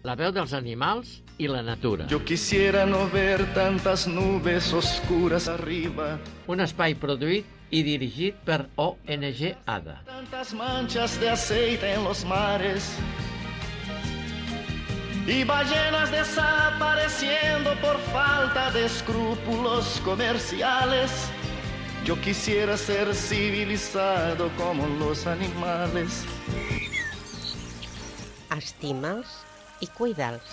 La veu dels animals i la natura. Yo quisiera no ver tantas nubes oscuras arriba. Un espai produït i dirigit per ONG ADA. Tantas manchas de aceite en los mares. Y ballenas desapareciendo por falta de escrúpulos comerciales. Yo quisiera ser civilizado como los animales. Estima'ls i cuida'ls.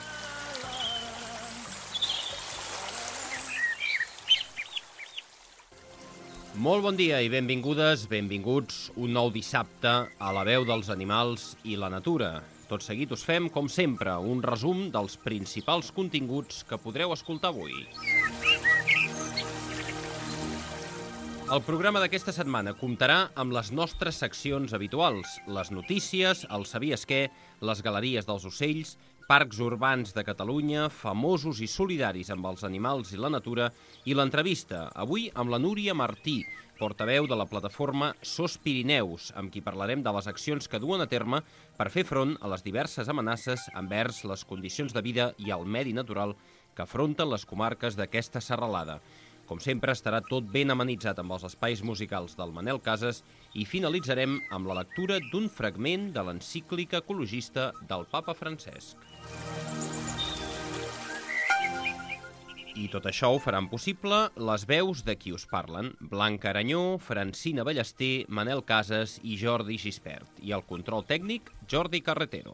Molt bon dia i benvingudes, benvinguts un nou dissabte a la veu dels animals i la natura. Tot seguit us fem, com sempre, un resum dels principals continguts que podreu escoltar avui. El programa d'aquesta setmana comptarà amb les nostres seccions habituals, les notícies, el Sabies què, les galeries dels ocells, parcs urbans de Catalunya, famosos i solidaris amb els animals i la natura, i l'entrevista, avui amb la Núria Martí, portaveu de la plataforma SOS Pirineus, amb qui parlarem de les accions que duen a terme per fer front a les diverses amenaces envers les condicions de vida i el medi natural que afronten les comarques d'aquesta serralada. Com sempre, estarà tot ben amenitzat amb els espais musicals del Manel Casas i finalitzarem amb la lectura d'un fragment de l'encíclica ecologista del papa Francesc. I tot això ho faran possible les veus de qui us parlen, Blanca Aranyó, Francina Ballester, Manel Casas i Jordi Gispert. I el control tècnic, Jordi Carretero.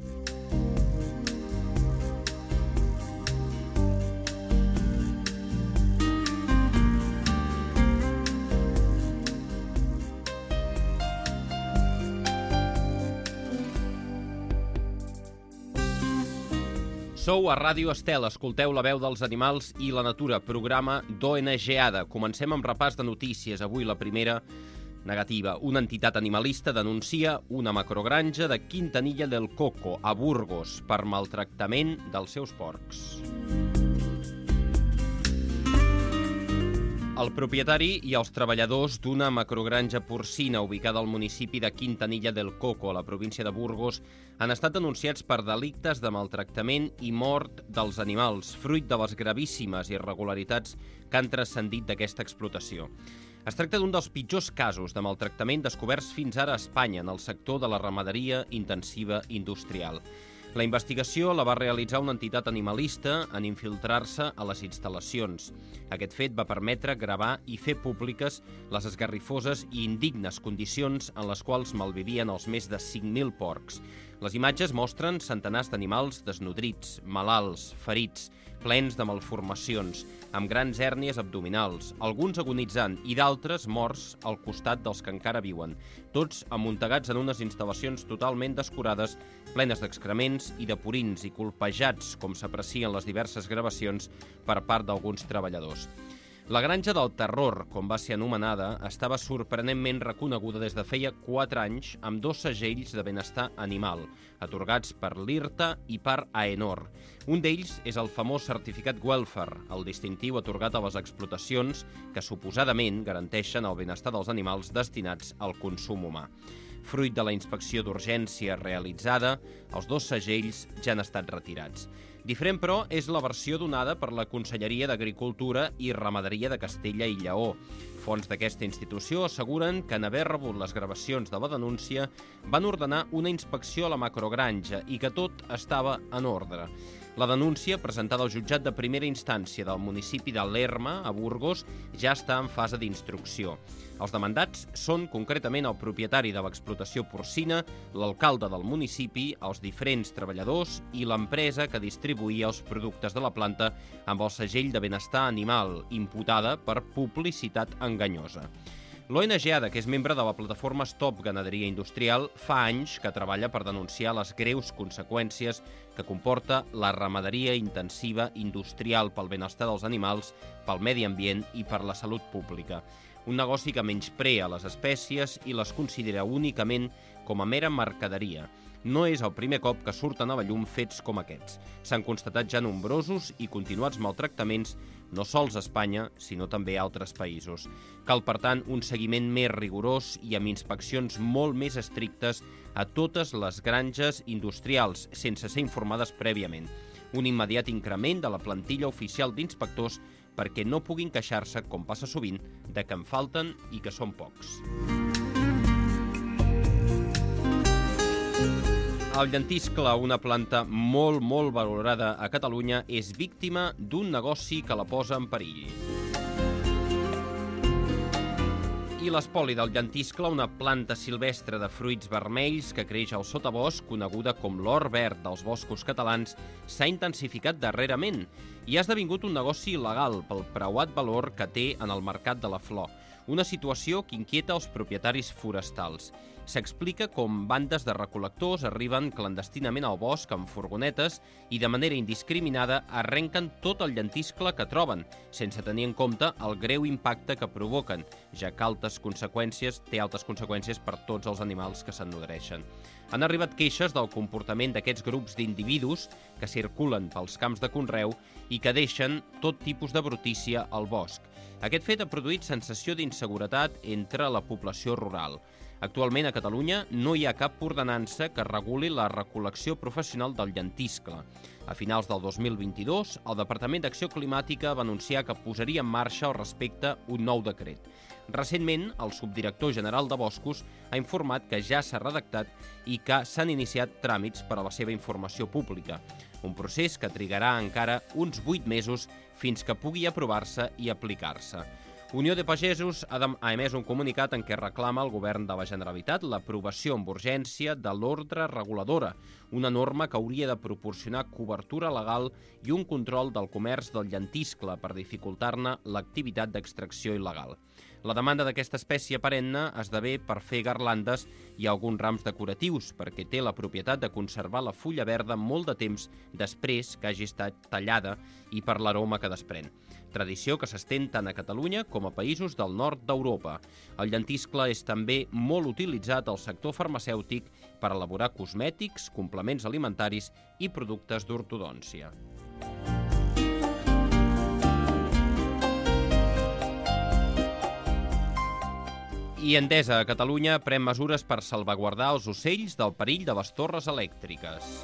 Sou a Ràdio Estel, escolteu la veu dels animals i la natura, programa d'ONG ADA. Comencem amb repàs de notícies. Avui la primera negativa. Una entitat animalista denuncia una macrogranja de Quintanilla del Coco, a Burgos, per maltractament dels seus porcs. El propietari i els treballadors d'una macrogranja porcina ubicada al municipi de Quintanilla del Coco, a la província de Burgos, han estat denunciats per delictes de maltractament i mort dels animals, fruit de les gravíssimes irregularitats que han transcendit d'aquesta explotació. Es tracta d'un dels pitjors casos de maltractament descoberts fins ara a Espanya en el sector de la ramaderia intensiva industrial. La investigació la va realitzar una entitat animalista en infiltrar-se a les instal·lacions. Aquest fet va permetre gravar i fer públiques les esgarrifoses i indignes condicions en les quals malvivien els més de 5.000 porcs. Les imatges mostren centenars d'animals desnodrits, malalts, ferits, plens de malformacions, amb grans hèrnies abdominals, alguns agonitzant i d'altres morts al costat dels que encara viuen, tots amuntegats en unes instal·lacions totalment descurades, plenes d'excrements i de purins i colpejats, com s'aprecien les diverses gravacions per part d'alguns treballadors. La granja del terror, com va ser anomenada, estava sorprenentment reconeguda des de feia 4 anys amb 2 segells de benestar animal, atorgats per l'IRTA i per AENOR. Un d'ells és el famós certificat Welfare, el distintiu atorgat a les explotacions que suposadament garanteixen el benestar dels animals destinats al consum humà. Fruit de la inspecció d'urgència realitzada, els 2 segells ja han estat retirats. Diferent, però, és la versió donada per la Conselleria d'Agricultura i Ramaderia de Castella i Lleó. Fonts d'aquesta institució asseguren que en haver rebut les gravacions de la denúncia van ordenar una inspecció a la macrogranja i que tot estava en ordre. La denúncia, presentada al jutjat de primera instància del municipi de Lerma, a Burgos, ja està en fase d'instrucció. Els demandats són concretament el propietari de l'explotació porcina, l'alcalde del municipi, els diferents treballadors i l'empresa que distribuïa els productes de la planta amb el segell de benestar animal, imputada per publicitat enganyosa. L'ONG ADA, que és membre de la plataforma Stop Ganaderia Industrial, fa anys que treballa per denunciar les greus conseqüències que comporta la ramaderia intensiva industrial pel benestar dels animals, pel medi ambient i per la salut pública. Un negoci que menysprea les espècies i les considera únicament com a mera mercaderia. No és el primer cop que surten a la llum fets com aquests. S'han constatat ja nombrosos i continuats maltractaments no sols a Espanya, sinó també a altres països. Cal, per tant, un seguiment més rigorós i amb inspeccions molt més estrictes a totes les granges industrials, sense ser informades prèviament. Un immediat increment de la plantilla oficial d'inspectors perquè no puguin queixar-se, com passa sovint, de que en falten i que són pocs. El llentiscle, una planta molt valorada a Catalunya, és víctima d'un negoci que la posa en perill. I l'espoli del llentiscle, una planta silvestre de fruits vermells que creix al sotabosc, coneguda com l'or verd dels boscos catalans, s'ha intensificat darrerament i ha esdevingut un negoci il·legal pel preuat valor que té en el mercat de la flor. Una situació que inquieta els propietaris forestals. S'explica com bandes de recol·lectors arriben clandestinament al bosc amb furgonetes i de manera indiscriminada arrenquen tot el llentiscle que troben, sense tenir en compte el greu impacte que provoquen, ja que té altes conseqüències per tots els animals que se'n nodreixen. Han arribat queixes del comportament d'aquests grups d'individus que circulen pels camps de conreu i que deixen tot tipus de brutícia al bosc. Aquest fet ha produït sensació d'inseguretat entre la població rural. Actualment a Catalunya no hi ha cap ordenança que reguli la recol·lecció professional del llentiscle. A finals del 2022, el Departament d'Acció Climàtica va anunciar que posaria en marxa al respecte un nou decret. Recentment, el subdirector general de Boscos ha informat que ja s'ha redactat i que s'han iniciat tràmits per a la seva informació pública. Un procés que trigarà encara uns 8 mesos fins que pugui aprovar-se i aplicar-se. Unió de Pagesos ha emès un comunicat en què reclama al Govern de la Generalitat l'aprovació amb urgència de l'ordre reguladora, una norma que hauria de proporcionar cobertura legal i un control del comerç del llentiscle per dificultar-ne l'activitat d'extracció il·legal. La demanda d'aquesta espècie perenne esdevé per fer garlandes i alguns rams decoratius, perquè té la propietat de conservar la fulla verda molt de temps després que hagi estat tallada i per l'aroma que desprèn. Tradició que s'estén tant a Catalunya com a països del nord d'Europa. El llentiscle és també molt utilitzat al sector farmacèutic per elaborar cosmètics, complements alimentaris i productes d'ortodòncia. I Endesa a Catalunya pren mesures per salvaguardar els ocells del perill de les torres elèctriques.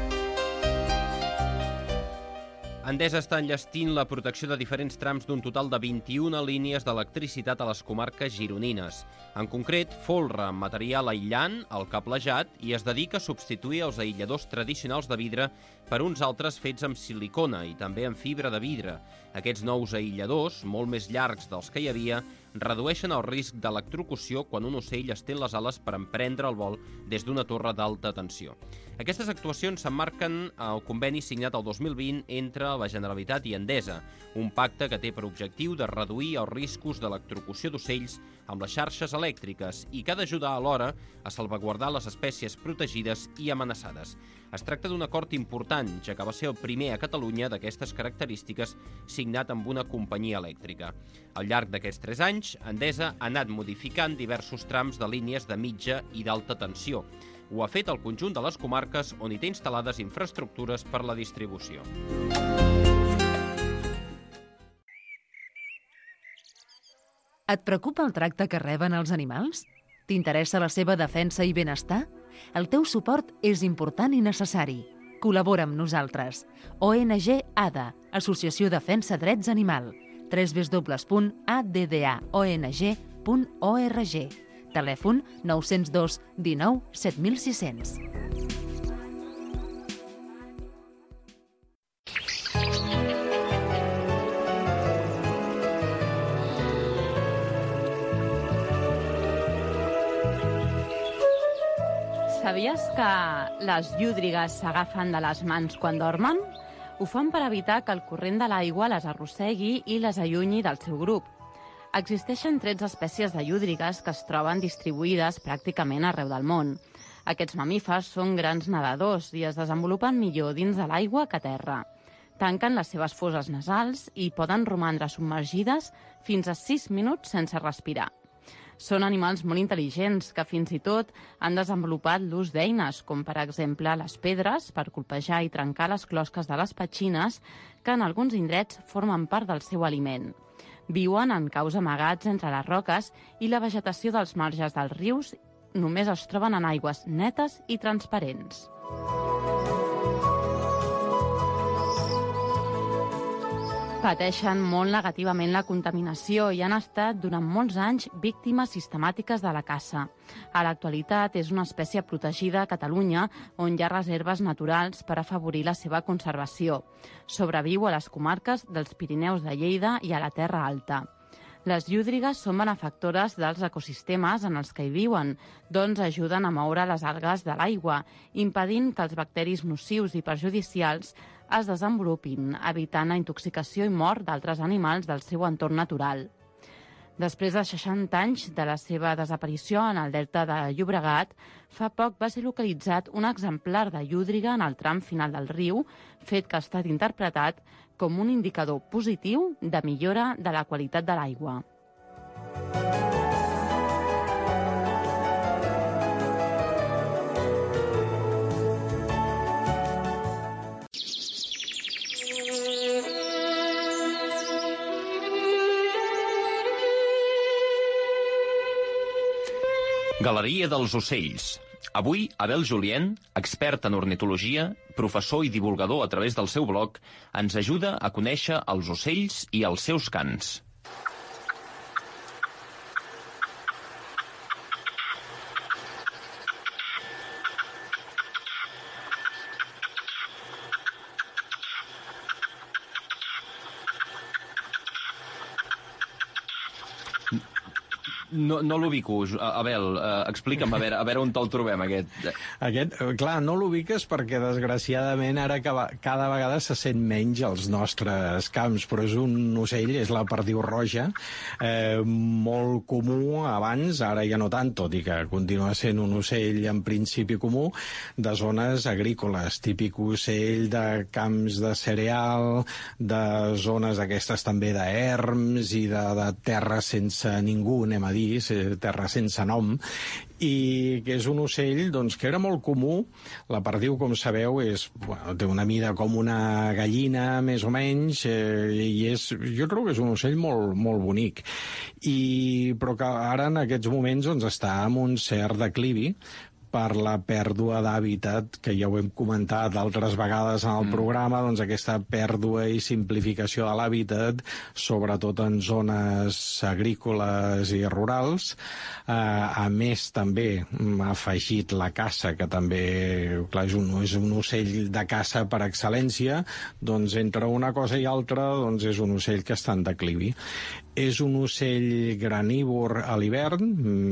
Endesa està enllestint la protecció de diferents trams d'un total de 21 línies d'electricitat a les comarques gironines. En concret, folra amb material aïllant, el cablejat, i es dedica a substituir els aïlladors tradicionals de vidre per uns altres fets amb silicona i també amb fibra de vidre. Aquests nous aïlladors, molt més llargs dels que hi havia, redueixen el risc d'electrocució quan un ocell estén les ales per emprendre el vol des d'una torre d'alta tensió. Aquestes actuacions s'emmarquen al conveni signat el 2020 entre la Generalitat i Endesa, un pacte que té per objectiu de reduir els riscos d'electrocució d'ocells amb les xarxes elèctriques i que ha d'ajudar alhora a salvaguardar les espècies protegides i amenaçades. Es tracta d'un acord important, ja que va ser el primer a Catalunya d'aquestes característiques signat amb una companyia elèctrica. Al llarg d'aquests 3 anys, Endesa ha anat modificant diversos trams de línies de mitja i d'alta tensió. Ho ha fet al conjunt de les comarques on hi té instal·lades infraestructures per la distribució. Et preocupa el tracte que reben els animals? T'interessa la seva defensa i benestar? El teu suport és important i necessari. Col·labora amb nosaltres. ONG ADA, Associació Defensa Drets Animal. www.addaong.org. Telèfon 902 19 7600. Sabies que les llúdrigues s'agafen de les mans quan dormen? Ho fan per evitar que el corrent de l'aigua les arrossegui i les allunyi del seu grup. Existeixen 13 espècies de llúdrigues que es troben distribuïdes pràcticament arreu del món. Aquests mamífers són grans nedadors i es desenvolupen millor dins de l'aigua que a terra. Tanquen les seves fosses nasals i poden romandre submergides fins a 6 minuts sense respirar. Són animals molt intel·ligents que fins i tot han desenvolupat l'ús d'eines, com per exemple les pedres, per colpejar i trencar les closques de les petxines, que en alguns indrets formen part del seu aliment. Viuen en caus amagats entre les roques i la vegetació dels marges dels rius només es troben en aigües netes i transparents. Pateixen molt negativament la contaminació i han estat durant molts anys víctimes sistemàtiques de la caça. A l'actualitat és una espècie protegida a Catalunya, on hi ha reserves naturals per afavorir la seva conservació. Sobreviu a les comarques dels Pirineus de Lleida i a la Terra Alta. Les llúdrigues són benefactores dels ecosistemes en els que hi viuen, doncs ajuden a moure les algues de l'aigua, impedint que els bacteris nocius i perjudicials es desenvolupin, evitant la intoxicació i mort d'altres animals del seu entorn natural. Després de 60 anys de la seva desaparició en el delta de Llobregat, fa poc va ser localitzat un exemplar de llúdriga en el tram final del riu, fet que ha estat interpretat com un indicador positiu de millora de la qualitat de l'aigua. Galeria dels ocells. Avui, Abel Julien, expert en ornitologia, professor i divulgador a través del seu blog, ens ajuda a conèixer els ocells i els seus cants. No l'ubico, Abel, explica'm, a veure on te'l trobem, aquest. Aquest, clar, no l'ubiques perquè, desgraciadament, ara cada vegada se sent menys als nostres camps, però és un ocell, és la perdiu roja, molt comú abans, ara ja no tant, tot i que continua sent un ocell en principi comú, de zones agrícoles, típic ocell de camps de cereal, de zones aquestes també d'erms i de terra sense ningú, anem a dir, terra sense nom, i que és un ocell doncs, que era molt comú. La perdiu, com sabeu, té una mida com una gallina, més o menys, i jo trobo que és un ocell molt, molt bonic. Però que ara, en aquests moments, doncs, està en un cert declivi, per la pèrdua d'hàbitat, que ja ho hem comentat d'altres vegades en el programa, doncs aquesta pèrdua i simplificació de l'hàbitat, sobretot en zones agrícoles i rurals. A més, també ha afegit la caça, que també, clar, és un ocell de caça per excel·lència, doncs entre una cosa i altra doncs és un ocell que està en declivi. És un ocell granívor a l'hivern,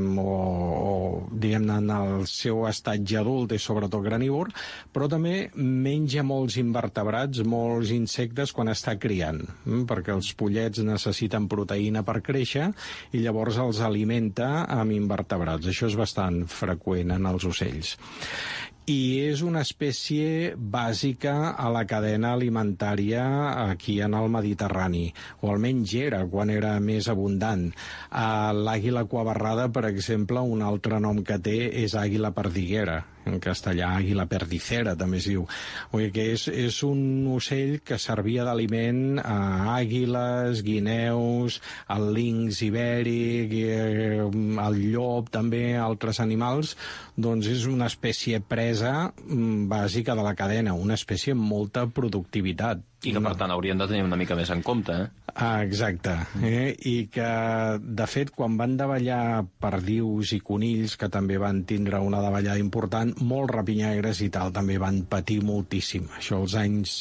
o diguem-ne, en el seu estatge adult és sobretot granívor, però també menja molts invertebrats, molts insectes quan està criant, perquè els pollets necessiten proteïna per créixer i llavors els alimenta amb invertebrats. Això és bastant freqüent en els ocells. I és una espècie bàsica a la cadena alimentària aquí en el Mediterrani, o almenys era quan era més abundant. L'àguila cuabarrada, per exemple, un altre nom que té és àguila perdiguera, en castellà àguila perdicera també es diu. Vull dir que és un ocell que servia d'aliment a àguiles, guineus, al linx ibèric, al llop també, altres animals. Doncs és una espècie presa bàsica de la cadena, una espècie amb molta productivitat. I que, per tant, haurien de tenir una mica més en compte, Exacte. I que, de fet, quan van davallar perdius i conills, que també van tindre una davallada important, molts rapinyaires i tal també van patir moltíssim. Això als anys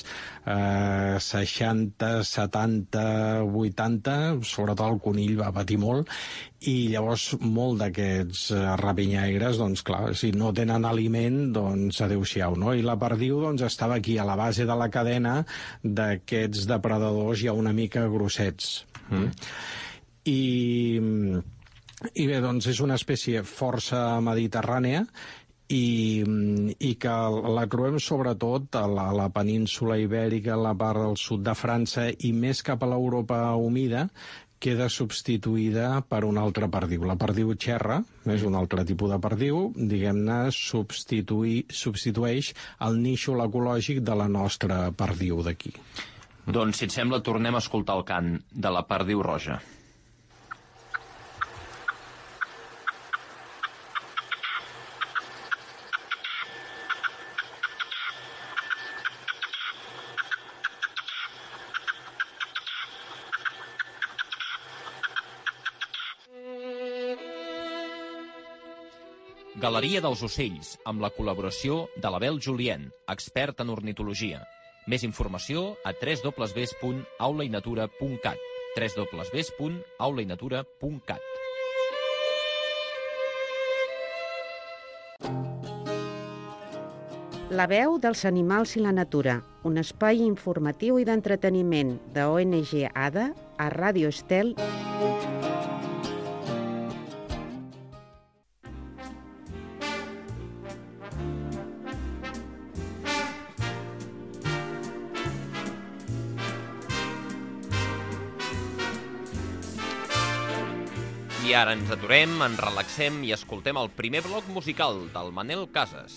60, 70, 80, sobretot el conill va patir molt, i llavors molt d'aquests rapinyaires, doncs clar, si no tenen aliment, doncs adéu-siau, no? I la perdiu doncs estava aquí, a la base de la cadena d'aquests depredadors ja una mica grossets. I bé, doncs és una espècie força mediterrània, i que la trobem sobretot a la península ibèrica, a la part del sud de França i més cap a l'Europa humida, queda substituïda per un altre perdiu. La perdiu xerra, és un altre tipus de perdiu, diguem-ne, substitueix el nínxol ecològic de la nostra perdiu d'aquí. Doncs, si et sembla, tornem a escoltar el cant de la perdiu roja. Galeria dels ocells, amb la col·laboració de l'Abel Julien, expert en ornitologia. Més informació a www.aulainatura.cat www.aulainatura.cat. La veu dels animals i la natura, un espai informatiu i d'entreteniment de ONG ADA a Ràdio Estel. I ara ens aturem, ens relaxem i escoltem el primer bloc musical del Manel Casas.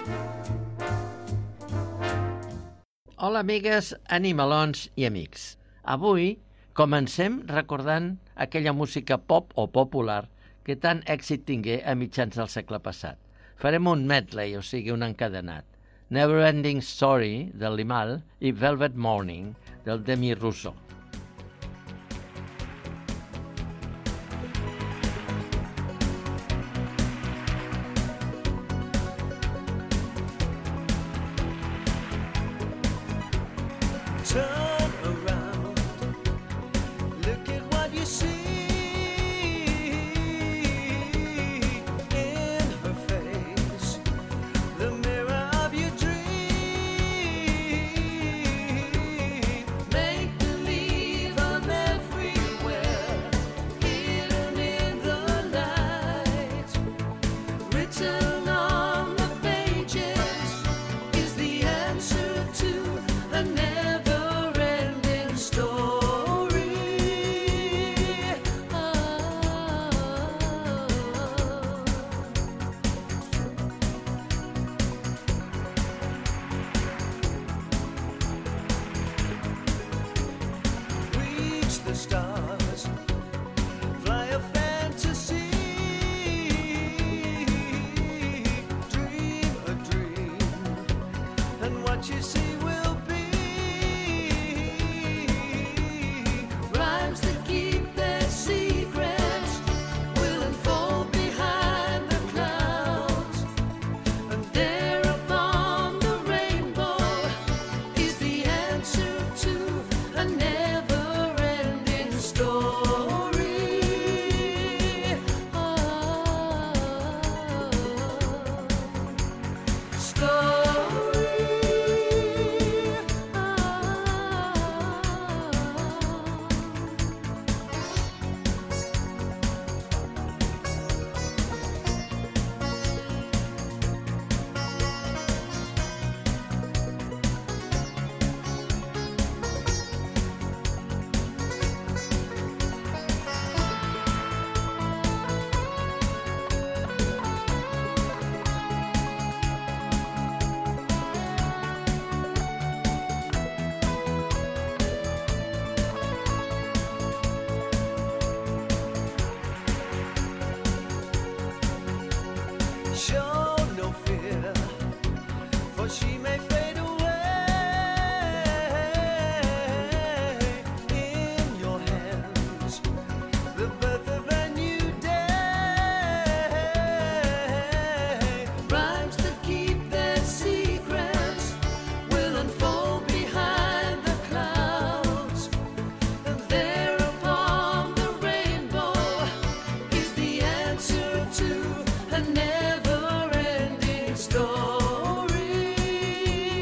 Hola, amigues, animalons i amics. Avui comencem recordant aquella música pop o popular que tant èxit tingué a mitjans del segle passat. Farem un medley, o sigui, un encadenat. Never Ending Story, del Limahl, i Velvet Morning, del Demi Russo. Turn around, look at what you see in her face, the mirror of your dream. Make believe I'm everywhere, hidden in the night, written on the pages is the answer to a never-ending story. Reach the stars, fly a fantasy, dream a dream, and what you see will be rhymes that keep their secrets will unfold behind the clouds, and there upon the rainbow is the answer to a never-ending story. Show no fear, for she may fade away. In your hands, the birth of a new day. Rhymes that keep their secrets will unfold behind the clouds, and there upon the rainbow is the answer to a never-ending story.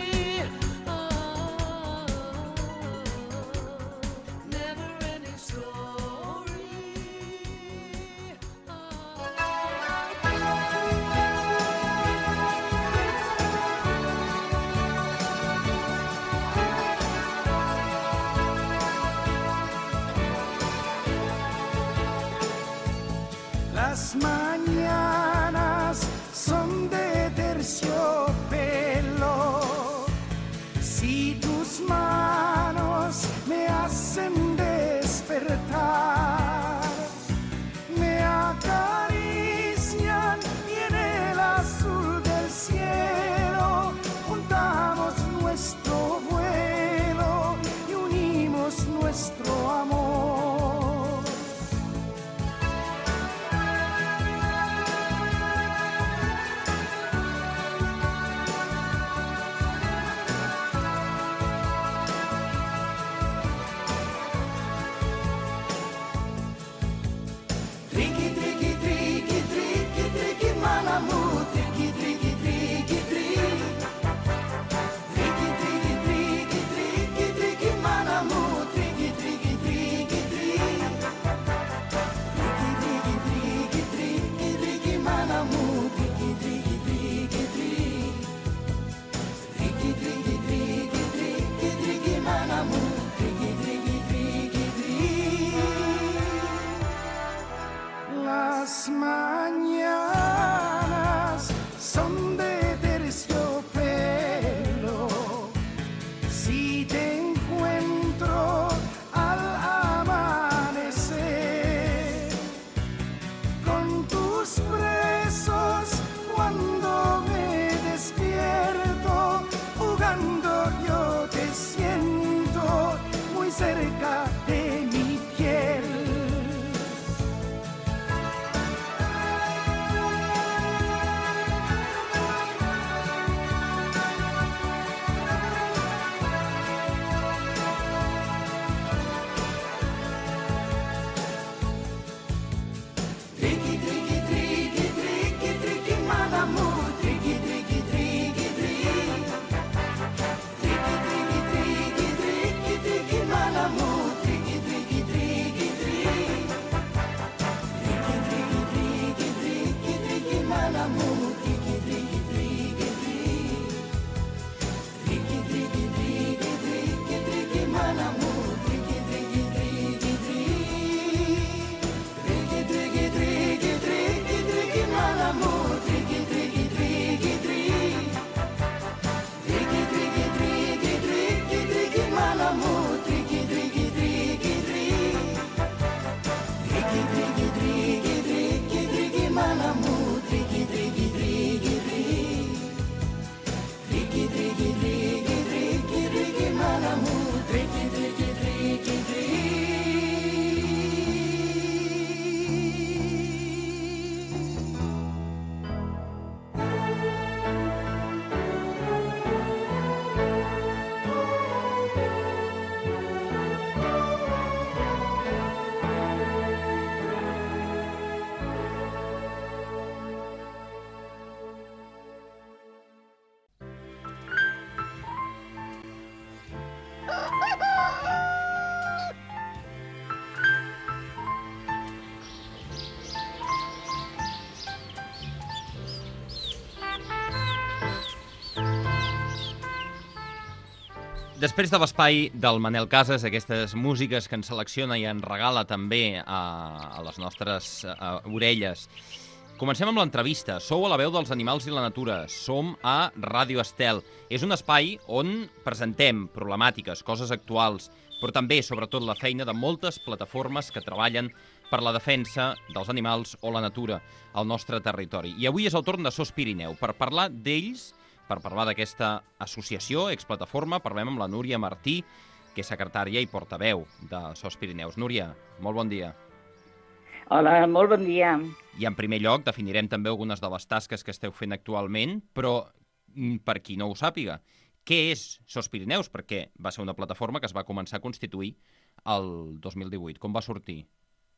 Després de l'espai del Manel Casas, aquestes músiques que ens selecciona i ens regala també a les nostres orelles, comencem amb l'entrevista. Sou a la veu dels animals i la natura. Som a Ràdio Estel. És un espai on presentem problemàtiques, coses actuals, però també, sobretot, la feina de moltes plataformes que treballen per la defensa dels animals o la natura al nostre territori. I avui és el torn de SOS Pirineu. Per parlar d'ells, per parlar d'aquesta associació, explataforma, parlem amb la Núria Martí, que és secretària i portaveu de SOS Pirineus. Núria, molt bon dia. Hola, molt bon dia. I en primer lloc definirem també algunes de les tasques que esteu fent actualment, però per qui no ho sàpiga, què és SOS Pirineus? Perquè va ser una plataforma que es va començar a constituir el 2018. Com va sortir?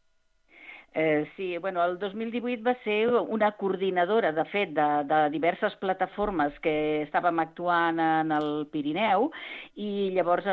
Sí, bueno, el 2018 va ser una coordinadora, de fet, de diverses plataformes que estàvem actuant en el Pirineu i llavors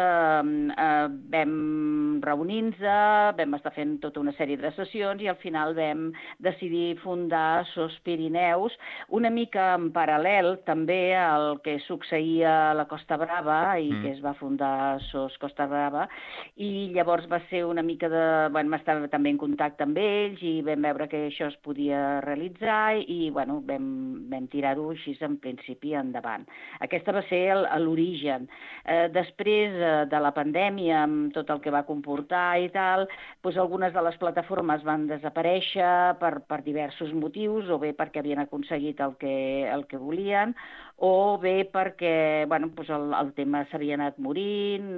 vam reunir-nos, vam estar fent tota una sèrie de sessions i al final vam decidir fundar SOS Pirineus, una mica en paral·lel també al que succeïa a la Costa Brava i que es va fundar SOS Costa Brava i llavors va ser una mica de... Vam estar també en contacte amb ells i vam veure que això es podia realitzar i bueno, vam tirar-ho així en principi endavant. Aquesta va ser l'origen. Després de la pandèmia, amb tot el que va comportar i tal, doncs algunes de les plataformes van desaparèixer per diversos motius, o bé perquè havien aconseguit el que volien, o bé perquè bueno, doncs el tema s'havia anat morint,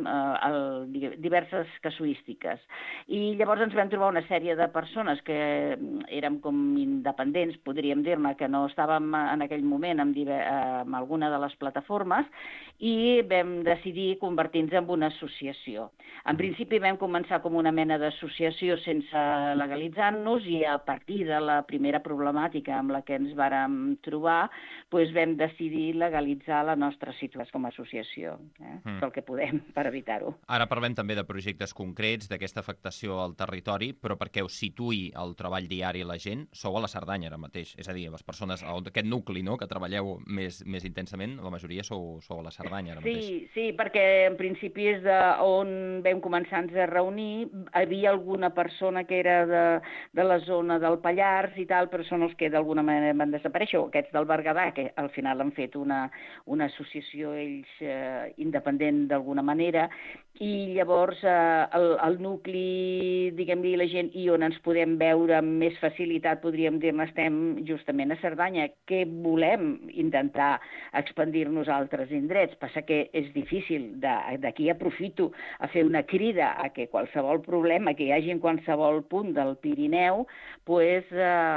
diverses casuístiques. I llavors ens vam trobar una sèrie de persones que érem com independents, podríem dir-ne, que no estàvem en aquell moment amb alguna de les plataformes i vam decidir convertir-nos en una associació. En principi vam començar com una mena d'associació sense legalitzar-nos i a partir de la primera problemàtica amb la que ens vàrem trobar, doncs vam decidir legalitzar la nostra situació com a associació, el que podem per evitar-ho. Ara parlem també de projectes concrets, d'aquesta afectació al territori, però perquè us situï el treball diari la gent, sou a la Cerdanya ara mateix. És a dir, les persones, aquest nucli, no?, que treballeu més intensament, la majoria sou a la Cerdanya ara mateix. Sí, perquè en principi és on vam començar-nos a reunir. Hi havia alguna persona que era de la zona del Pallars i tal, però són els que d'alguna manera van desaparèixer, o aquests del Berguedà, que al final han fet una associació ells independent d'alguna manera, i llavors el nucli, diguem-ne, la gent, i on ens podem veure amb més facilitat, podríem dir-ne, estem justament a Cerdanya, que volem intentar expandir-nos a altres indrets. Passa que és difícil. D'aquí aprofito a fer una crida a que qualsevol problema que hi hagi en qualsevol punt del Pirineu, pues,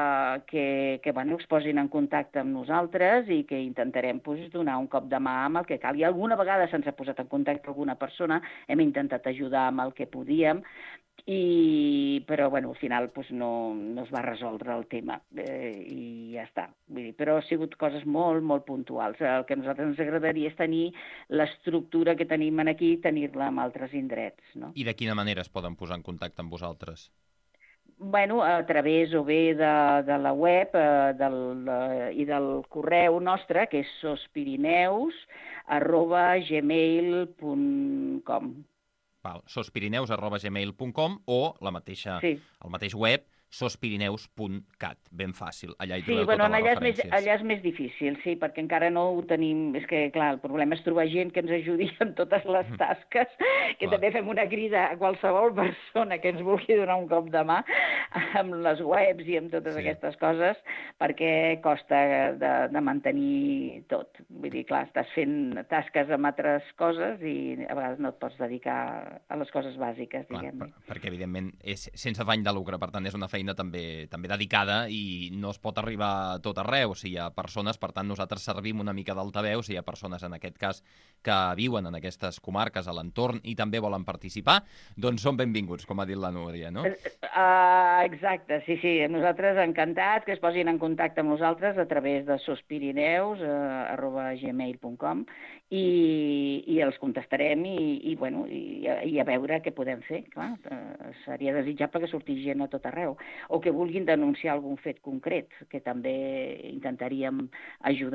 que bueno, es posin en contacte amb nosaltres i que intentarem donar un cop de mà amb el que cal. I alguna vegada se'ns ha posat en contacte alguna persona, hem intentat ajudar amb el que podíem, però bueno, al final no es va resoldre el tema i ja està. Vull dir, però ha sigut coses molt, molt puntuals. El que a nosaltres ens agradaria és tenir l'estructura que tenim aquí, tenir-la en altres indrets. No? I de quina manera es poden posar en contacte amb vosaltres? Bueno, a través o bé de la web i del correu nostre, que és sospirineus@gmail.com. sospirineus@gmail.com o el mateix web sospirineus.cat, ben fàcil. Allà hi trobeu totes les referències. Allà és més difícil, sí, perquè encara no ho tenim... És que, clar, el problema és trobar gent que ens ajudi en totes les tasques, que també fem una crida a qualsevol persona que ens vulgui donar un cop de mà amb les webs i amb totes aquestes coses, perquè costa de mantenir tot. Vull dir, clar, estàs fent tasques amb altres coses i a vegades no et pots dedicar a les coses bàsiques, diguem-ne. Perquè, evidentment, és sense afany de lucre, per tant, és una feina també dedicada i no es pot arribar a tot arreu. Si hi ha persones, per tant, nosaltres servim una mica d'altaveu, si hi ha persones, en aquest cas, que viuen en aquestes comarques a l'entorn i també volen participar, doncs són benvinguts, com ha dit la Núria, no? Exacte, sí. Nosaltres encantats que es posin en contacte amb nosaltres a través de sospirineus@gmail.com i els contestarem i a veure què podem fer. Clar, seria desitjable que sortís gent a tot arreu o que vulguin denunciar algun fet concret, que també intentaríem ajudar.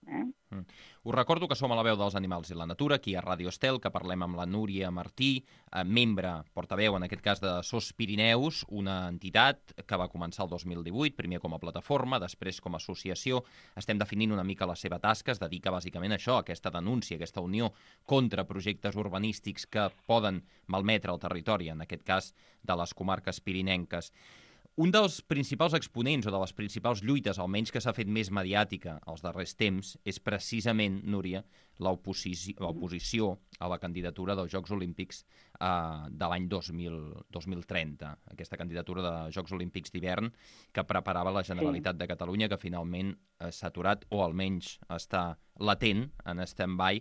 Us recordo que som a la veu dels animals i la natura, aquí a Ràdio Estel, que parlem amb la Núria Martí, membre, portaveu, en aquest cas, de SOS Pirineus, una entitat que va començar el 2018, primer com a plataforma, després com a associació. Estem definint una mica la seva tasca, es dedica bàsicament a això, a aquesta denúncia, a aquesta unió contra projectes urbanístics que poden malmetre el territori, en aquest cas de les comarques pirinenques. Un dels principals exponents o de les principals lluites, almenys que s'ha fet més mediàtica els darrers temps, és precisament, Núria, l'oposició a la candidatura dels Jocs Olímpics de l'any 2030. Aquesta candidatura de Jocs Olímpics d'hivern que preparava la Generalitat de Catalunya, que finalment s'ha aturat, o almenys està latent, en stand-by,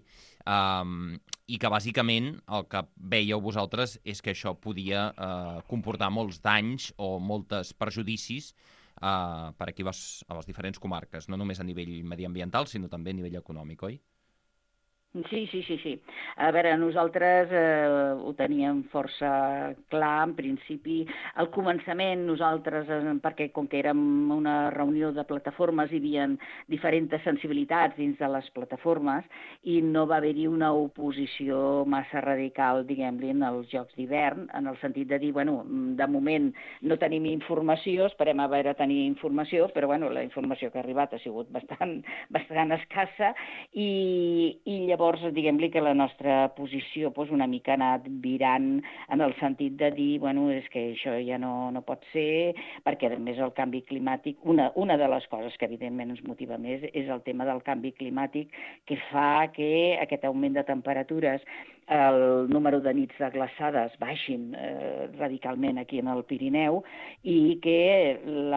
i que bàsicament el que veieu vosaltres és que això podia comportar molts danys o molts perjudicis per aquí a les diferents comarques, no només a nivell mediambiental, sinó també a nivell econòmic, oi? Sí. A veure, nosaltres ho teníem força clar, en principi. Al començament nosaltres, perquè com que érem una reunió de plataformes, hi havia diferents sensibilitats dins de les plataformes i no va haver-hi una oposició massa radical, diguem-li, en els Jocs d'hivern, en el sentit de dir, bueno, de moment no tenim informació, esperem a veure tenir informació, però bueno, la informació que ha arribat ha sigut bastant escassa i llavors diguem-li que la nostra posició una mica ha anat virant en el sentit de dir, bueno, és que això ja no pot ser, perquè a més el canvi climàtic, una de les coses que evidentment ens motiva més és el tema del canvi climàtic, que fa que aquest augment de temperatures, el número de nits de glaçades baixin radicalment aquí en el Pirineu i que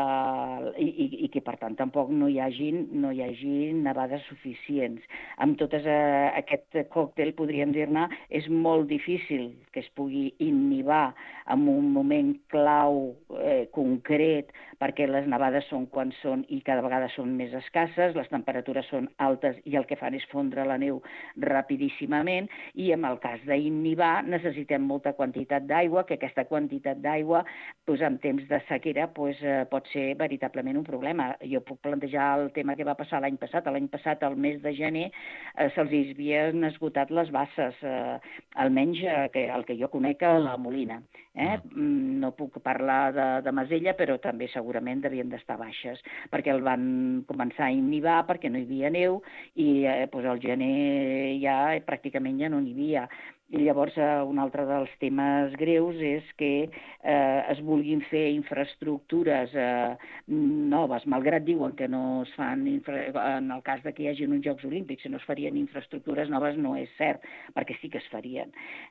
per tant tampoc no hi hagi nevades suficients. Amb tot aquest còctel, podríem dir-ne, és molt difícil que es pugui innivar en un moment clau concret, perquè les nevades són quan són i cada vegada són més escasses, les temperatures són altes i el que fan és fondre la neu rapidíssimament, i en el cas d'innivar necessitem molta quantitat d'aigua, que aquesta quantitat d'aigua en temps de sequera pot ser veritablement un problema. Jo puc plantejar el tema que va passar l'any passat. L'any passat, al mes de gener, se'ls havien esgotat les basses, almenys el que jo conec a la Molina. No puc parlar de Masella, però també segurament devien d'estar baixes, perquè el van començar a innivar perquè no hi havia neu i al gener pràcticament ja no n'hi havia. I llavors un altre dels temes greus és que es vulguin fer infraestructures noves, malgrat diuen que no es fan, en el cas de que hi hagi uns Jocs Olímpics, si no es farien infraestructures noves no és cert, perquè sí que es farien.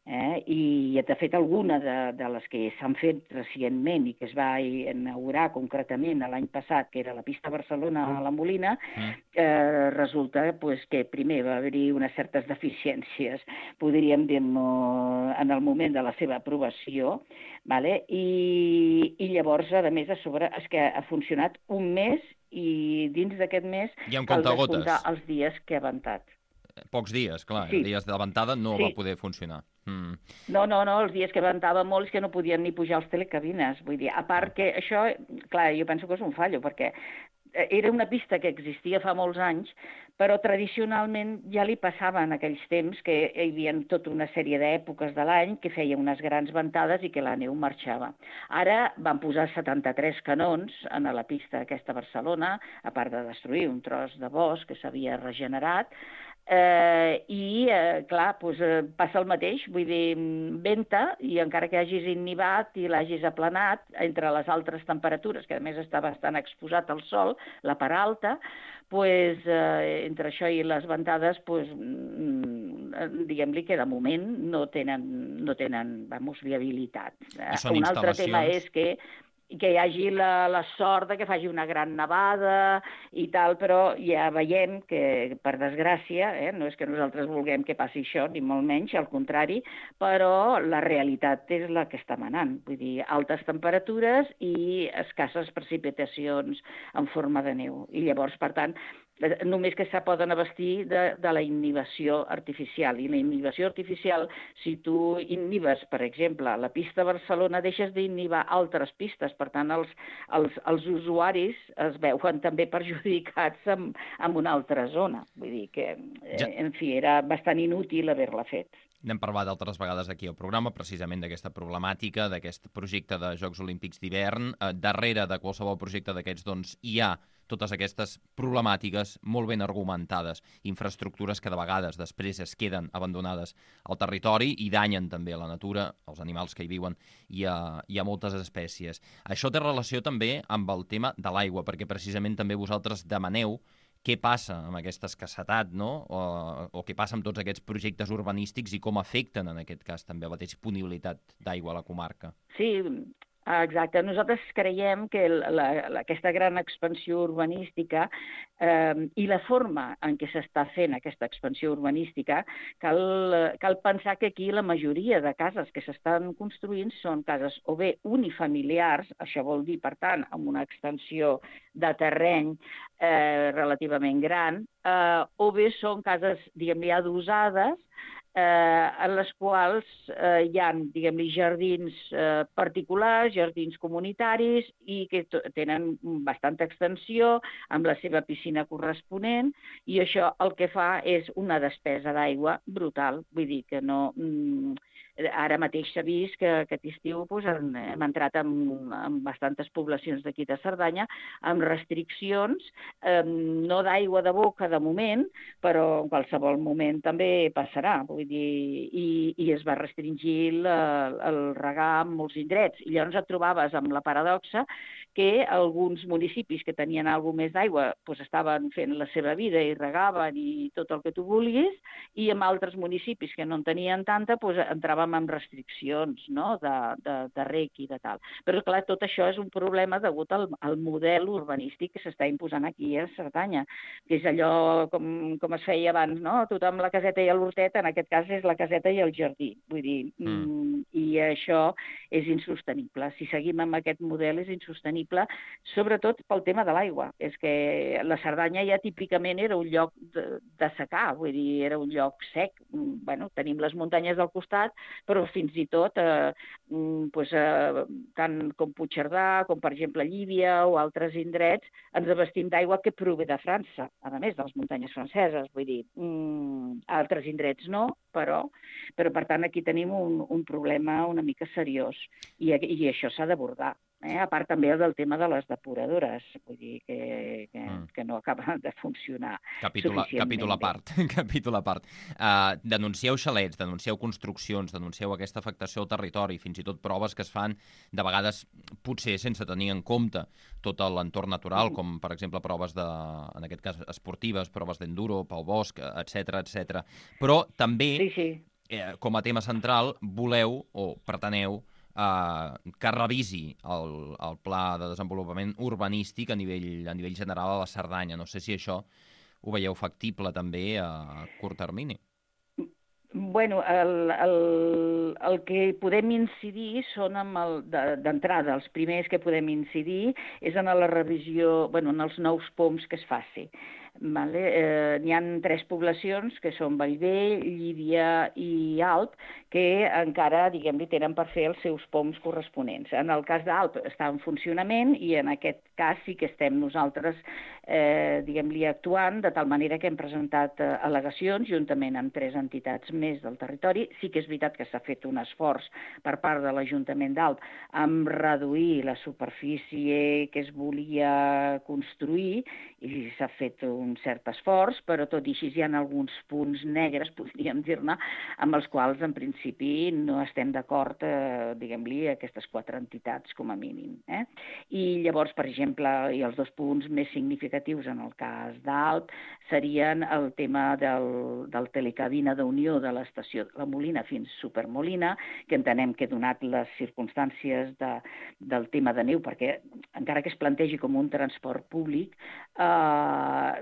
I de fet alguna de les que s'han fet recentment i que es va inaugurar concretament l'any passat, que era la pista Barcelona a la Molina, resulta que primer va haver-hi unes certes deficiències, podríem dir, en el moment de la seva aprovació, i llavors, a més, a sobre, és que ha funcionat un mes i dins d'aquest mes cal descomptar els dies que ha ventat. Pocs dies, clar, sí. Dies de ventada no va poder funcionar. No, els dies que ventava molt és que no podien ni pujar als telecabines, vull dir, a part que això, clar, jo penso que és un fallo, perquè era una pista que existia fa molts anys, però tradicionalment ja li passava en aquells temps que hi havia tota una sèrie d'èpoques de l'any que feia unes grans ventades i que la neu marxava. Ara van posar 73 canons en la pista aquesta a Barcelona, a part de destruir un tros de bosc que s'havia regenerat, clar, passa el mateix, vull dir, venta, i encara que hagis innivat i l'hagis aplanat entre les altres temperatures, que a més està bastant exposat al sol, la part alta, entre això i les ventades, diguem-li que de moment no tenen viabilitat. Un altre tema és que hi hagi la sort de que faci una gran nevada i tal, però ja veiem que, per desgràcia, no és que nosaltres vulguem que passi això, ni molt menys, al contrari, però la realitat és la que està manant. Vull dir, altes temperatures i escasses precipitacions en forma de neu. I llavors, per tant, només que se poden abastir de la inhibició artificial. I la inhibició artificial, si tu inhibes, per exemple, la pista de Barcelona, deixes d'inhibir altres pistes. Per tant, els usuaris es veuen també perjudicats en una altra zona. Vull dir que, en fi, era bastant inútil haver-la fet. N'hem parlat altres vegades aquí al programa, precisament d'aquesta problemàtica, d'aquest projecte de Jocs Olímpics d'hivern. Darrere de qualsevol projecte d'aquests, doncs, hi ha totes aquestes problemàtiques molt ben argumentades, infraestructures que de vegades després es queden abandonades al territori i danyen també a la natura, als animals que hi viuen i a moltes espècies. Això té relació també amb el tema de l'aigua, perquè precisament també vosaltres demaneu què passa amb aquesta escassetat, no? O què passa amb tots aquests projectes urbanístics i com afecten, en aquest cas, també la disponibilitat d'aigua a la comarca. Sí, exacte. Nosaltres creiem que aquesta gran expansió urbanística i la forma en què s'està fent aquesta expansió urbanística, cal pensar que aquí la majoria de cases que s'estan construint són cases o bé unifamiliars, això vol dir, per tant, amb una extensió de terreny relativament gran, o bé són cases, diguem-ne, adossades, en les quals hi ha, diguem-ne, jardins particulars, jardins comunitaris i que tenen bastanta extensió amb la seva piscina corresponent, i això el que fa és una despesa d'aigua brutal. Vull dir que no... Ara mateix s'ha vist que aquest estiu hem entrat en bastantes poblacions d'aquí de Cerdanya amb restriccions, no d'aigua de boca de moment, però en qualsevol moment també passarà. Vull dir, i es va restringir el regar en molts indrets. I llavors et trobaves amb la paradoxa que alguns municipis que tenien alguna més d'aigua estaven fent la seva vida i regaven i tot el que tu vulguis, i en altres municipis que no en tenien tanta entràvem amb restriccions, no?, de rec i de tal. Però, clar, tot això és un problema degut al model urbanístic que s'està imposant aquí a Cerdanya, que és allò com es feia abans, no? Tothom la caseta i l'hortet, en aquest cas és la caseta i el jardí. Vull dir, i això és insostenible. Si seguim amb aquest model és insostenible, sobretot pel tema de l'aigua. És que la Cerdanya ja típicament era un lloc de secà, vull dir, era un lloc sec. Bueno, tenim les muntanyes del costat, però fins i tot, tant com Puigcerdà, com per exemple Llívia o altres indrets, ens abastim d'aigua que prové de França, a més de les muntanyes franceses. Vull dir, altres indrets no, però per tant aquí tenim un problema una mica seriós i això s'ha d'abordar. A part també del tema de les depuradores, vull dir que no acaben de funcionar suficientment bé. Capítol a part. Denuncieu xalets, denuncieu construccions, denuncieu aquesta afectació al territori, fins i tot proves que es fan de vegades potser sense tenir en compte tot l'entorn natural, com per exemple proves en aquest cas esportives, proves d'enduro, pel bosc, etc. Però també, com a tema central, voleu o preteneu que revisi el pla de desenvolupament urbanístic a nivell general a la Cerdanya. No sé si això ho veieu factible també a curt termini. Bueno, el que podem incidir són d'entrada, els primers que podem incidir és en la revisió, en els nous POMs que es faci. N'hi ha 3 poblacions, que són Bellver, Llívia i Alp, que encara, diguem-ne, tenen per fer els seus POMs corresponents. En el cas d'Alp està en funcionament i en aquest cas sí que estem nosaltres, diguem-ne, actuant, de tal manera que hem presentat al·legacions juntament amb 3 entitats més del territori. Sí que és veritat que s'ha fet un esforç per part de l'Ajuntament d'Alp en reduir la superfície que es volia construir i s'ha fet un cert esforç, però tot i així hi ha alguns punts negres, podríem dir-ne, amb els quals en principi no estem d'acord, diguem-li, aquestes 4 entitats com a mínim. I llavors, per exemple, i els 2 punts més significatius en el cas d'Alp serien el tema del telecabina d'unió de l'estació de la Molina fins Supermolina, que entenem que donat les circumstàncies del tema de neu, perquè encara que es plantegi com un transport públic,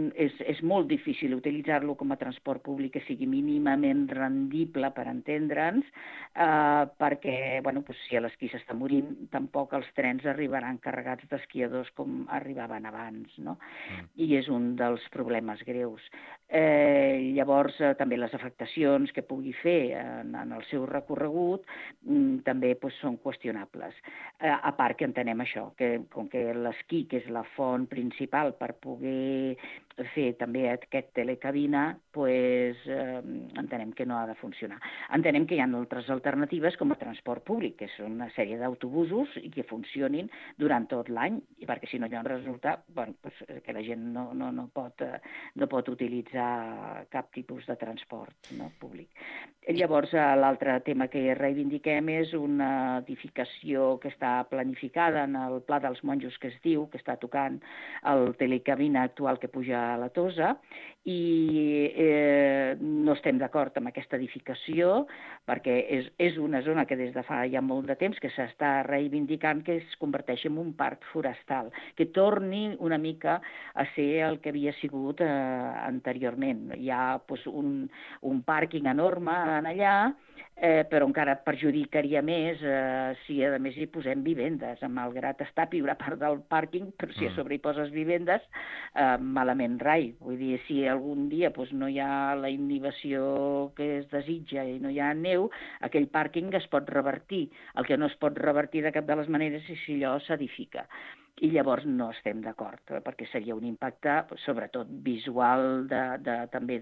és molt difícil utilitzar-lo com a transport públic que sigui mínimament rendible, per entendre'ns, perquè, bueno, doncs, si l'esquí s'està morint, tampoc els trens arribaran carregats d'esquiadors com arribaven abans, no? I és un dels problemes greus. Llavors, també les afectacions que pugui fer en el seu recorregut també són qüestionables. A part que entenem això, que com que l'esquí, que és la font principal per poder fer també aquest telecabina, entenem que no ha de funcionar. Entenem que hi ha altres alternatives com a transport públic, que són una sèrie d'autobusos i que funcionin durant tot l'any, perquè si no llavors resulta que la gent no pot utilitzar cap tipus de transport públic. Llavors, l'altre tema que reivindiquem és una edificació que està planificada en el Pla dels Monjos, que es diu, que està tocant el telecabina actual que puja a la Tosa, i no estem d'acord amb aquesta edificació perquè és una zona que des de fa ja molt de temps que s'està reivindicant que es converteixi en un parc forestal, que torni una mica a ser el que havia sigut anteriorment. Hi ha un pàrquing enorme allà, però encara perjudicaria més si a més hi posem vivendes, malgrat estar a piure part del pàrquing, però si a sobre hi poses vivendes, malament rai. Vull dir, si algun dia no hi ha la inhibició que es desitja i no hi ha neu, aquell pàrquing es pot revertir. El que no es pot revertir de cap de les maneres és si allò s'edifica. I llavors no estem d'acord, perquè seria un impacte, sobretot visual, també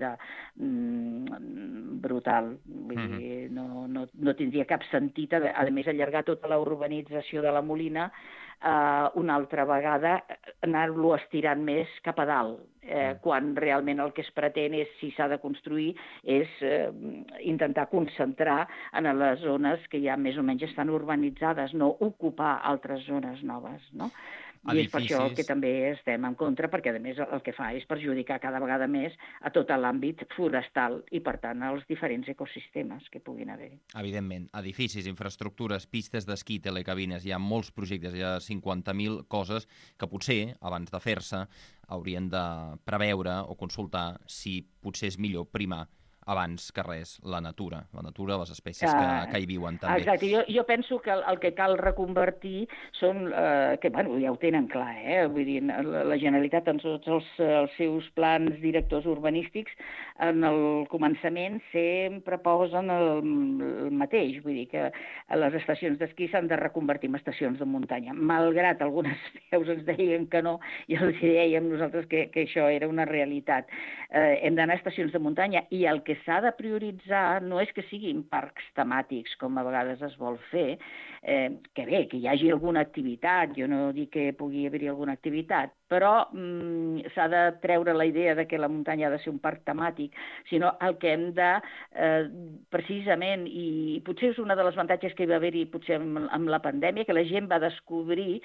brutal. Vull dir, no tindria cap sentit, a més, allargar tota la urbanització de la Molina una altra vegada, anar-lo estirant més cap a dalt, quan realment el que es pretén és, si s'ha de construir, és intentar concentrar en les zones que ja més o menys estan urbanitzades, no ocupar altres zones noves, no? I és per això que també estem en contra, perquè a més el que fa és perjudicar cada vegada més a tot l'àmbit forestal i, per tant, als diferents ecosistemes que puguin haver. Evidentment, edificis, infraestructures, pistes d'esquí, telecabines, hi ha molts projectes, hi ha 50.000 coses que potser, abans de fer-se, haurien de preveure o consultar si potser és millor primar abans que res la natura, les espècies que hi viuen també. Exacte, jo penso que el que cal reconvertir són, que bueno, ja ho tenen clar, vull dir, la Generalitat en tots els seus plans directors urbanístics en el començament sempre posen el mateix, vull dir que les estacions d'esquí s'han de reconvertir en estacions de muntanya, malgrat algunes veus ens deien que no, i els dèiem nosaltres que això era una realitat. Hem d'anar a estacions de muntanya i el que s'ha de prioritzar no és que siguin parcs temàtics, com a vegades es vol fer, que bé, que hi hagi alguna activitat, jo no dic que pugui haver-hi alguna activitat, però s'ha de treure la idea de que la muntanya ha de ser un parc temàtic, sinó el que hem de, precisament, i potser és un dels avantatges que hi va haver-hi potser amb la pandèmia, que la gent va descobrir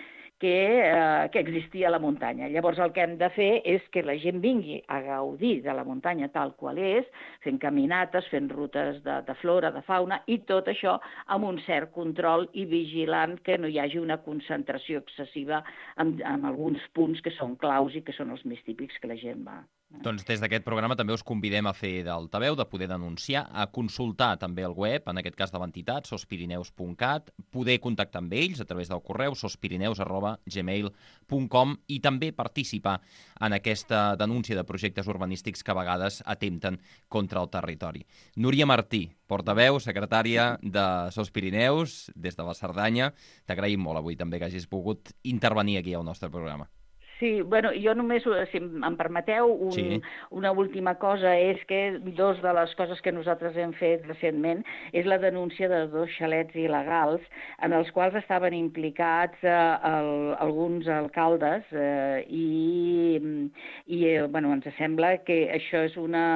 que existia la muntanya. Llavors el que hem de fer és que la gent vingui a gaudir de la muntanya tal qual és, fent caminates, fent rutes de flora, de fauna, i tot això amb un cert control i vigilant que no hi hagi una concentració excessiva en alguns punts que són claus i que són els més típics que la gent va. Doncs des d'aquest programa també us convidem a fer d'altaveu, de poder denunciar, a consultar també el web, en aquest cas de l'entitat, sospirineus.cat, poder contactar amb ells a través del correu sospirineus@gmail.com i també participar en aquesta denúncia de projectes urbanístics que a vegades atempten contra el territori. Núria Martí, portaveu, secretària de Sos Pirineus, des de la Cerdanya, t'agraïm molt avui també que hagis pogut intervenir aquí al nostre programa. Sí, bueno, jo només, si em permeteu, una última cosa és que dos de les coses que nosaltres hem fet recentment és la denúncia de 2 xalets il·legals en els quals estaven implicats alguns alcaldes i bueno, ens sembla que això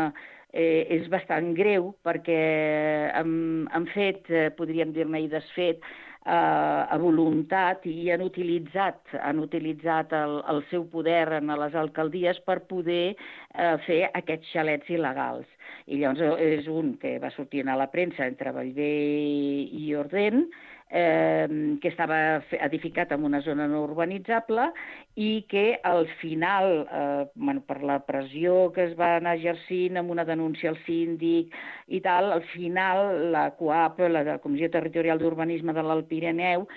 és bastant greu perquè han fet, podríem dir-ne, i desfet a voluntat i han utilitzat el seu poder en les alcaldies per poder fer aquests xalets il·legals. I llavors és un que va sortir a la premsa entre Bellver i Ordent, que estava edificat en una zona no urbanitzable i que al final, per la pressió que es va anar exercint amb una denúncia al síndic i tal, al final la COAP, la Comissió Territorial d'Urbanisme de l'Alt Pirineu,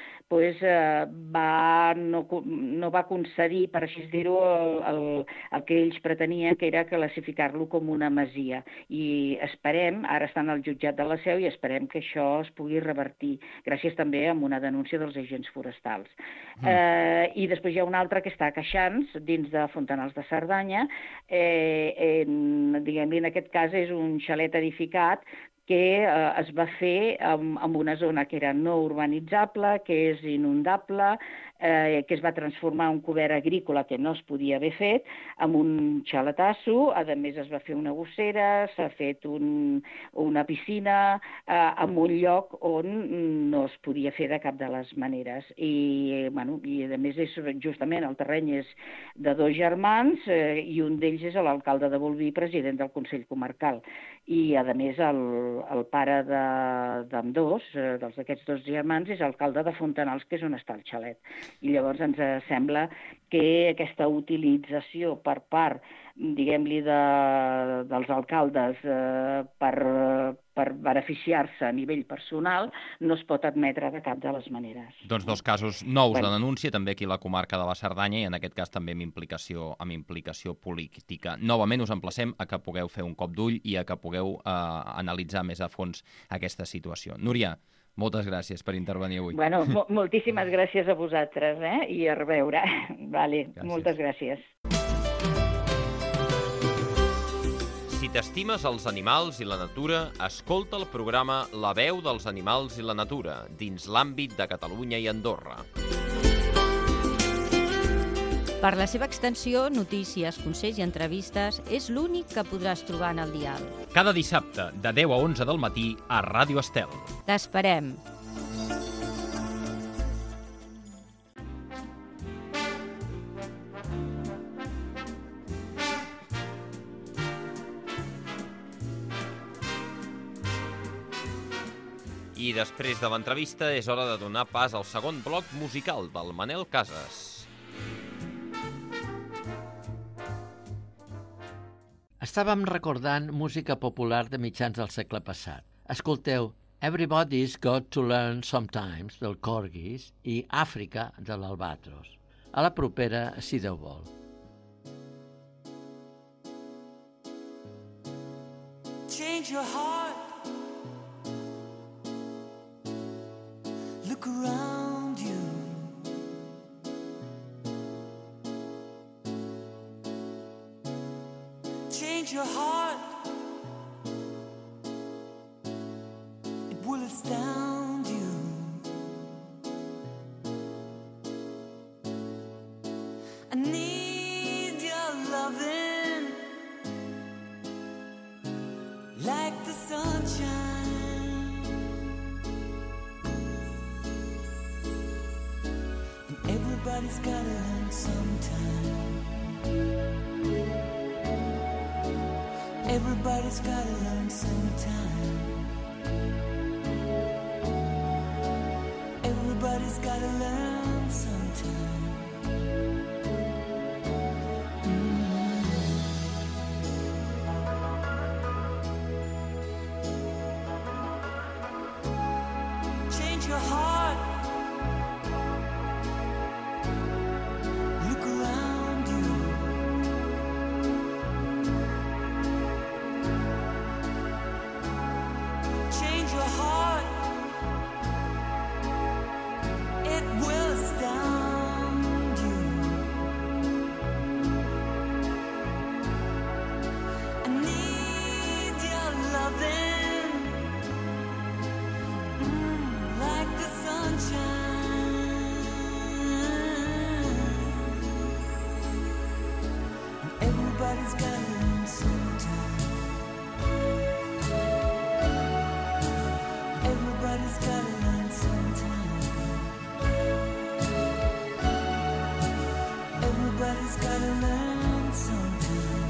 no va concedir, per així dir-ho, el que ells pretenien, que era classificar-lo com una masia. I esperem, ara estan al jutjat de la Seu, i esperem que això es pugui revertir, gràcies també a una denúncia dels agents forestals. I després hi ha una altra que està a Queixans, dins de Fontanals de Cerdanya. Diguem-li, en aquest cas és un xalet edificat que es va fer en una zona que era no urbanitzable, que és inundable, que es va transformar en un cobert agrícola que no es podia haver fet, amb un xaletasso. A més, es va fer una gossera, s'ha fet una piscina en un lloc on no es podia fer de cap de les maneres. I a més, justament el terreny és de 2 germans i un d'ells és l'alcalde de Bolvir, president del Consell Comarcal. I, a més, el pare d'ambdós, d'aquests 2 germans, és alcalde de Fontanals, que és on està el xalet. I llavors ens sembla que aquesta utilització per part, diguem-li, dels alcaldes per beneficiar-se a nivell personal no es pot admetre de cap de les maneres. Doncs 2 casos nous de denúncia, també aquí a la comarca de la Cerdanya, i en aquest cas també amb implicació política. Novament us emplacem a que pugueu fer un cop d'ull i a que pugueu analitzar més a fons aquesta situació. Núria, moltes gràcies per intervenir avui. Bueno, moltíssimes gràcies a vosaltres, i a reveure. Vale, moltes gràcies. Si t'estimes els animals i la natura, escolta el programa La veu dels animals i la natura, dins l'àmbit de Catalunya i Andorra. Per la seva extensió, notícies, consells i entrevistes, és l'únic que podràs trobar en el dial. Cada dissabte, de 10 a 11 del matí, a Ràdio Estel. T'esperem. I després de l'entrevista és hora de donar pas al segon bloc musical del Manel Casas. Estàvem recordant música popular de mitjans del segle passat. Escolteu Everybody's Got to Learn Sometimes, del Corgis, i Àfrica, de l'Albatros. A la propera, si Déu vol. Change your heart. Look around you. Change your heart. It will astound you. I need your loving like the sunshine. And everybody's gotta learn sometime. Everybody's gotta learn sometime. Everybody's gotta learn sometime. Change your heart. Look around you. Change your heart. It will astound you. I need your loving like the sunshine. Everybody's gotta learn sometime. Everybody's gotta learn sometime. Everybody's gotta learn sometime.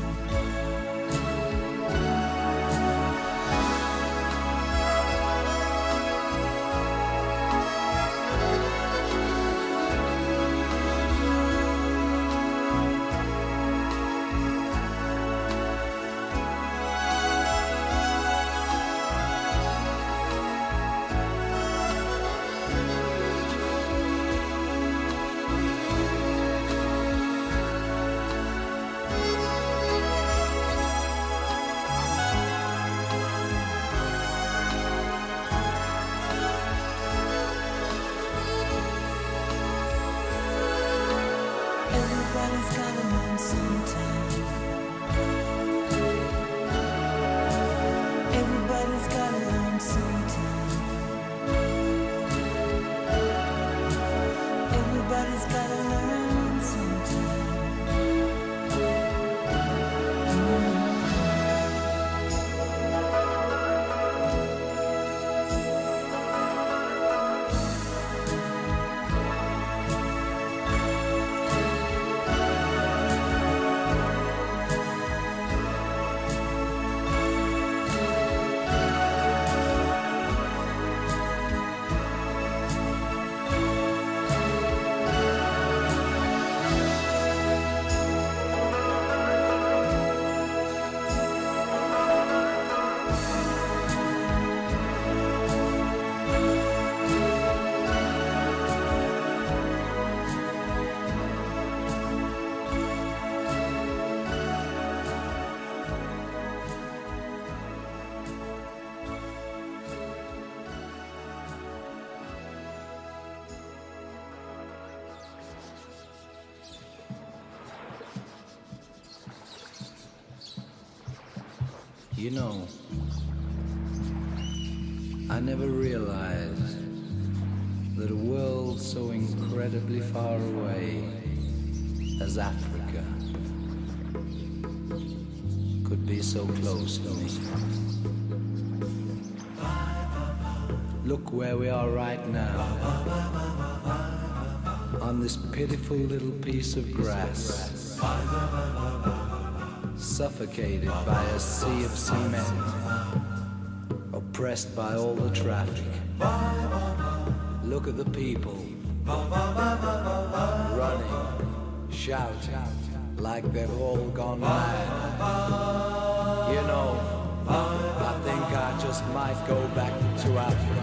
You know, I never realized that a world so incredibly far away as Africa could be so close to me. Look where we are right now, on this pitiful little piece of grass, suffocated by a sea of cement, oppressed by all the traffic. Look at the people, running, shouting, like they've all gone mad. You know, I think I just might go back to Africa.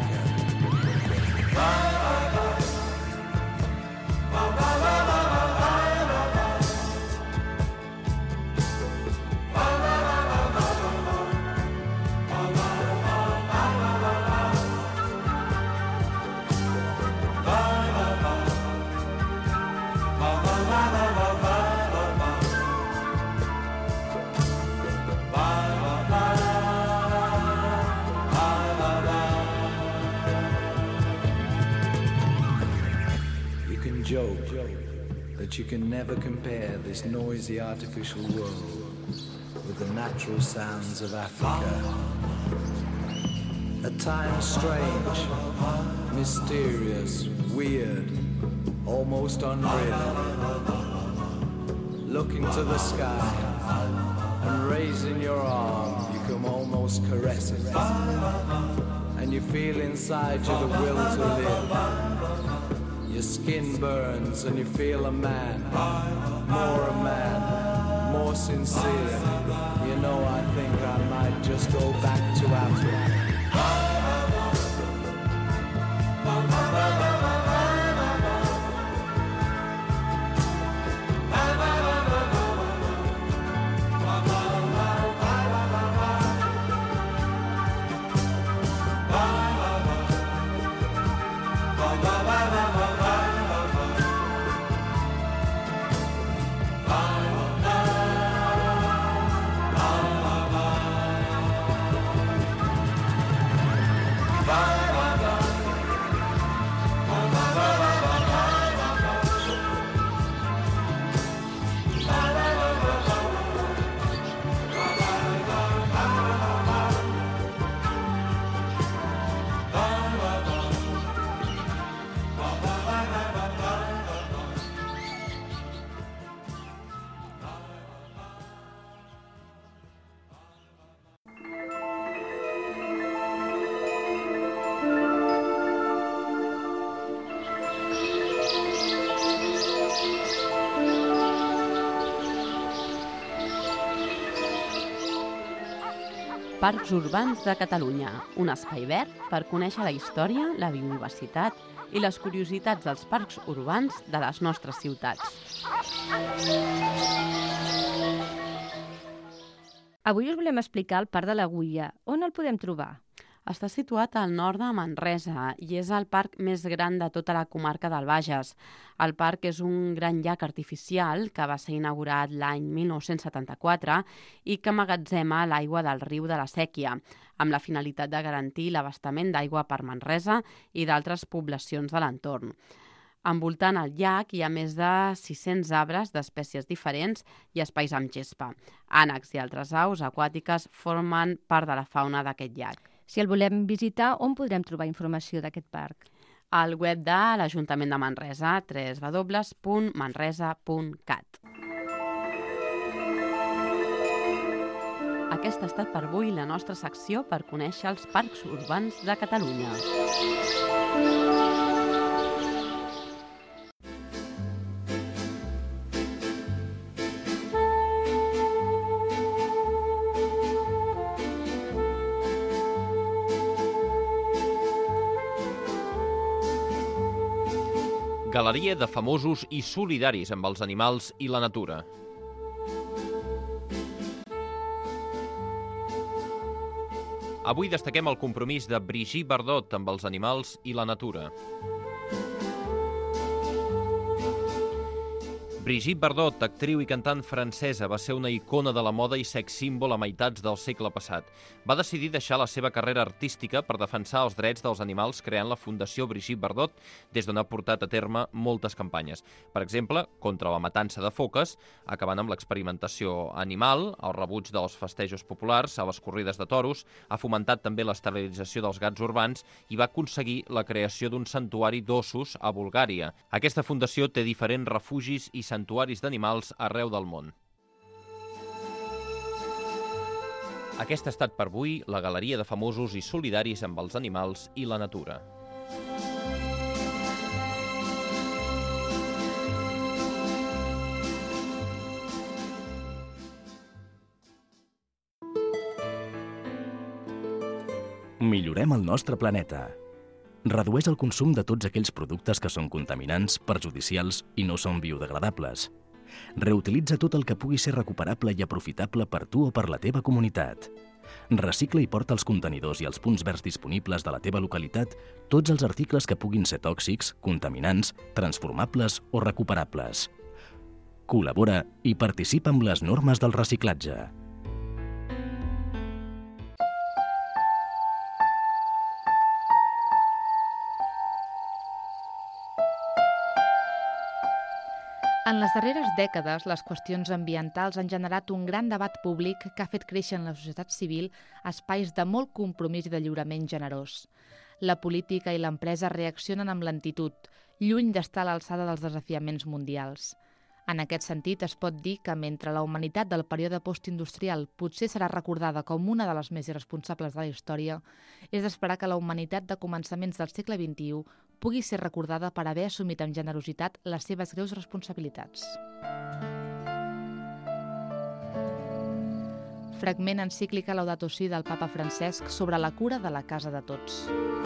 Joke that you can never compare this noisy artificial world with the natural sounds of Africa. At times strange, mysterious, weird, almost unreal. Looking to the sky and raising your arm, you can almost caress it. And you feel inside you the will to live. Your skin burns and you feel a man, more sincere. You know, I think I might just go back to Africa. Parcs Urbans de Catalunya, un espai verd per conèixer la història, la biodiversitat i les curiositats dels parcs urbans de les nostres ciutats. Avui us volem explicar el Parc de l'Agulla. On el podem trobar? Està situat al nord de Manresa i és el parc més gran de tota la comarca del Bages. El parc és un gran llac artificial que va ser inaugurat l'any 1974 i que emmagatzema l'aigua del riu de la Sèquia, amb la finalitat de garantir l'abastament d'aigua per Manresa i d'altres poblacions de l'entorn. Envoltant el llac hi ha més de 600 arbres d'espècies diferents i espais amb gespa. Ànecs i altres aus aquàtiques formen part de la fauna d'aquest llac. Si el volem visitar, on podrem trobar informació d'aquest parc? Al web de l'Ajuntament de Manresa, www.manresa.cat. Aquesta ha estat per avui la nostra secció per conèixer els parcs urbans de Catalunya. Galeria de famosos i solidaris amb els animals i la natura. Avui destaquem el compromís de Brigitte Bardot amb els animals i la natura. Brigitte Bardot, actriu i cantant francesa, va ser una icona de la moda i sex símbol a meitats del segle passat. Va decidir deixar la seva carrera artística per defensar els drets dels animals creant la Fundació Brigitte Bardot, des d'on ha portat a terme moltes campanyes. Per exemple, contra la matança de foques, acabant amb l'experimentació animal, el rebuig dels festejos populars, a les corrides de toros, ha fomentat també l'esterilització dels gats urbans i va aconseguir la creació d'un santuari d'ossos a Bulgària. Aquesta fundació té diferents refugis i santuaris d'animals arreu del món. Aquesta ha estat per avui la galeria de famosos i solidaris amb els animals i la natura. Millorem el nostre planeta. Redueix el consum de tots aquells productes que són contaminants, perjudicials i no són biodegradables. Reutilitza tot el que pugui ser recuperable i aprofitable per tu o per la teva comunitat. Recicla i porta als contenidors i als punts verds disponibles de la teva localitat tots els articles que puguin ser tòxics, contaminants, transformables o recuperables. Col·labora i participa amb les normes del reciclatge. En les darreres dècades, les qüestions ambientals han generat un gran debat públic que ha fet créixer en la societat civil espais de molt compromís i de lliurament generós. La política i l'empresa reaccionen amb lentitud, lluny d'estar a l'alçada dels desafiaments mundials. En aquest sentit, es pot dir que mentre la humanitat del període postindustrial potser serà recordada com una de les més irresponsables de la història, és d'esperar que la humanitat de començaments del segle XXI pugui ser recordada per haver assumit amb generositat les seves greus responsabilitats. Fragment encíclica Laudato Si del papa Francesc sobre la cura de la casa de tots.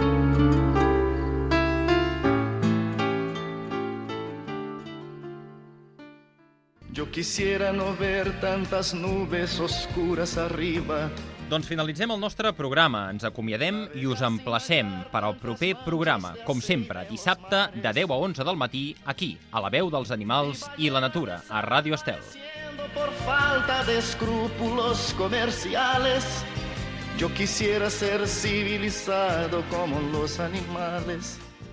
Yo quisiera no ver tantas nubes oscuras arriba. Doncs finalitzem el nostre programa, ens acomiadem i us emplacem per al proper programa, com sempre, dissabte de 10 a 11 del matí, aquí, a la veu dels animals i la natura, a Ràdio Estel. Por falta de escrúpulos comerciales, yo quisiera ser civilizado como los animales.